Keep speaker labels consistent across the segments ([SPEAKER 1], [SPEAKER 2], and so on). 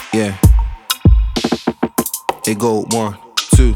[SPEAKER 1] Yeah. It go 1, 2.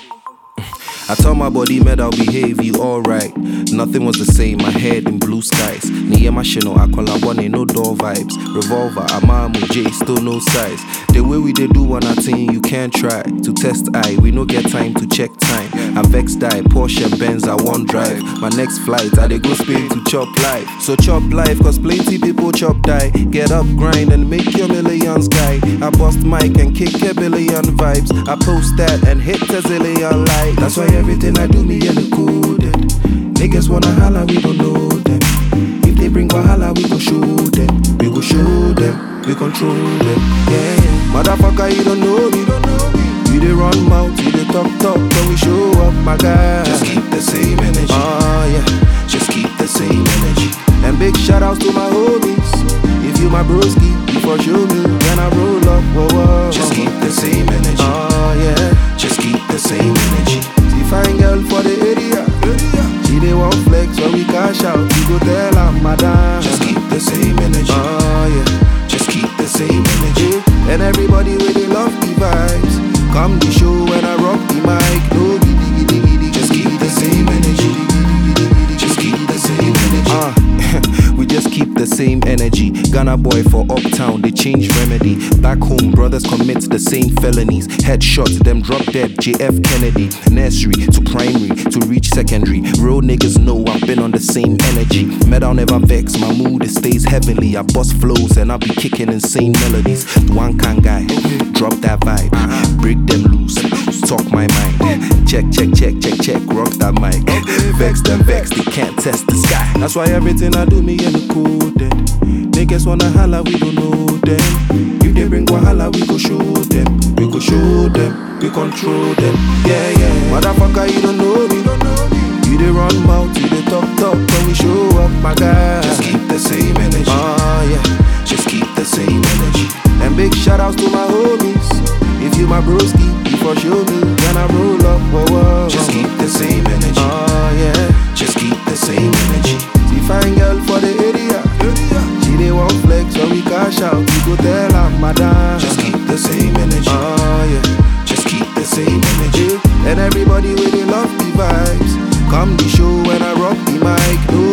[SPEAKER 1] I tell my body, man, I'll behave, you alright. Nothing was the same, my head in blue skies. Niye machino, I call a one, no door vibes. Revolver, Amamu, J, still no size. The way we they do one our thing, you can't try. To test eye, we no get time to check time. I vex die, Porsche, Benz, I won't drive. My next flight, I they go Spain to chop life. So chop life, cause plenty people chop die. Get up, grind, and make your millions, guy. I bust mic and kick a billion vibes. I post that and hit a zillion likes. That's why everything I do, me and the coded. Niggas wanna holla, we don't know them. If they bring wahala, we go show them. We go show them, we control them. Yeah, motherfucker, you don't know me. You they run mouth, you they talk, but we show up, my guy.
[SPEAKER 2] Just keep the same energy.
[SPEAKER 1] Yeah,
[SPEAKER 2] Just keep the same energy.
[SPEAKER 1] and big shout outs to my homies. If you my broski, you for show me when I roll up. Whoa.
[SPEAKER 2] Just keep the same energy.
[SPEAKER 1] Yeah,
[SPEAKER 2] Just keep the same energy.
[SPEAKER 1] see fine girl for the area. She they want flex when we cash out. You go tell her, madam.
[SPEAKER 2] Just keep the same energy.
[SPEAKER 1] Yeah,
[SPEAKER 2] Just keep the same energy.
[SPEAKER 1] and everybody with they love the vibes. Come the show when I rock the mic. No giddy giddy giddy.
[SPEAKER 2] Just keep the same energy. Just keep the same energy.
[SPEAKER 1] We just keep the same energy. Ghana boy for uptown, they change remedy. Back home, brothers commit the same felonies. Headshots, them drop dead, JF Kennedy. Nursery to primary to reach secondary. Real niggas know I've been on the same energy. Metal never vex, my mood it stays heavily. I bust flows and I be kicking insane melodies. One can guy, drop that vibe, break them loose, talk my mind. Check, rock that mic. Vex them vex, they can't test the sky. That's why everything I do, me and the coded. Niggas wanna holla, we don't know them. If they bring wahala, we go show them. We go show them, we control them. Yeah. Motherfucker, you don't know me. You they run mouth, you they talk, but we show up, my guy.
[SPEAKER 2] Just keep the same energy.
[SPEAKER 1] Yeah.
[SPEAKER 2] Just keep the same energy.
[SPEAKER 1] And big shout outs to my homies. If you my broski, you for show me when I roll up. Whoa.
[SPEAKER 2] Just keep the same energy.
[SPEAKER 1] Yeah.
[SPEAKER 2] Just keep the same energy.
[SPEAKER 1] See fine girl for the area. She they want flex when we cash out. You go tell her, madam.
[SPEAKER 2] Just keep the same energy.
[SPEAKER 1] Yeah.
[SPEAKER 2] Just keep the same energy.
[SPEAKER 1] And everybody with they love the vibes. Come the show when I rock the mic. No